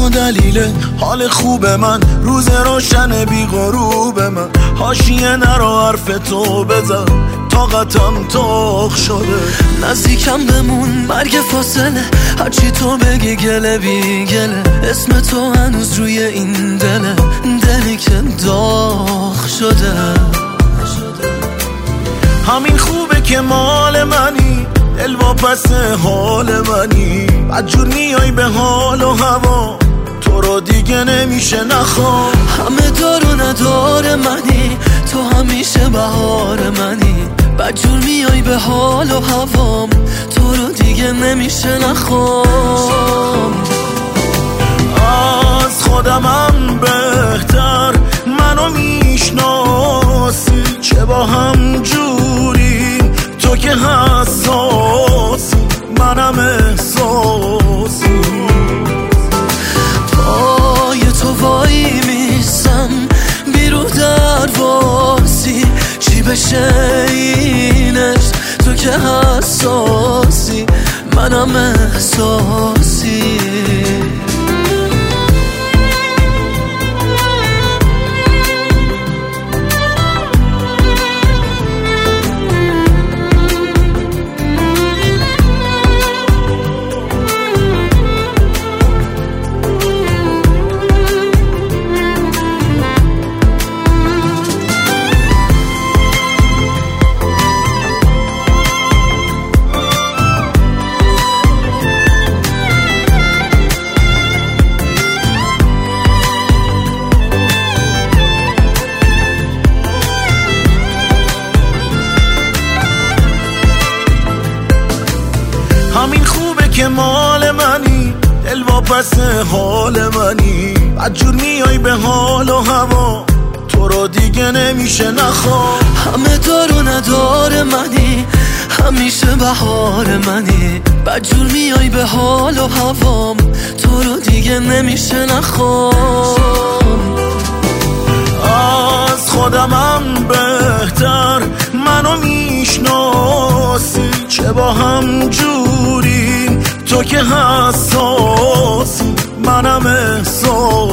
دلیل حال خوب من، روز روشن بی غروب من. حاشیه نرو حرف تو بزن، طاقتم تاخ شده. نزدیکم بمون مرگ فاصله، هرچی تو بگی گله بی گله. اسم تو هنوز روی این دله، دلی که داغ شده. همین خوبه که مال منی، دل واپس حال منی. بدجور میای به حال و هوا، تو رو دیگه نمیشه نخوام. همه دار و ندار منی، تو همیشه بهار منی. بدجور میای به حال و هوام، تو رو دیگه نمیشه نخوام. از خودمم بهتر منو میشناسی، چه با هم جوریم تو که حساسی، منم احساسی. پای تو وای میسم بیرو درواسی، چی بشه اینش تو که حساسی، منم احساسی. همین خوبه که مال منی، دل واپس حال منی. بدجور میای به حال و هوا، تو رو دیگه نمیشه نخوام. همه دار و ندار منی، همیشه بهار منی. بدجور میای به حال و هوام، تو رو دیگه نمیشه نخوام. از خودمم بهتر منو میشناسی، چه با هم جوریم تو که حساسی، منم احساسی.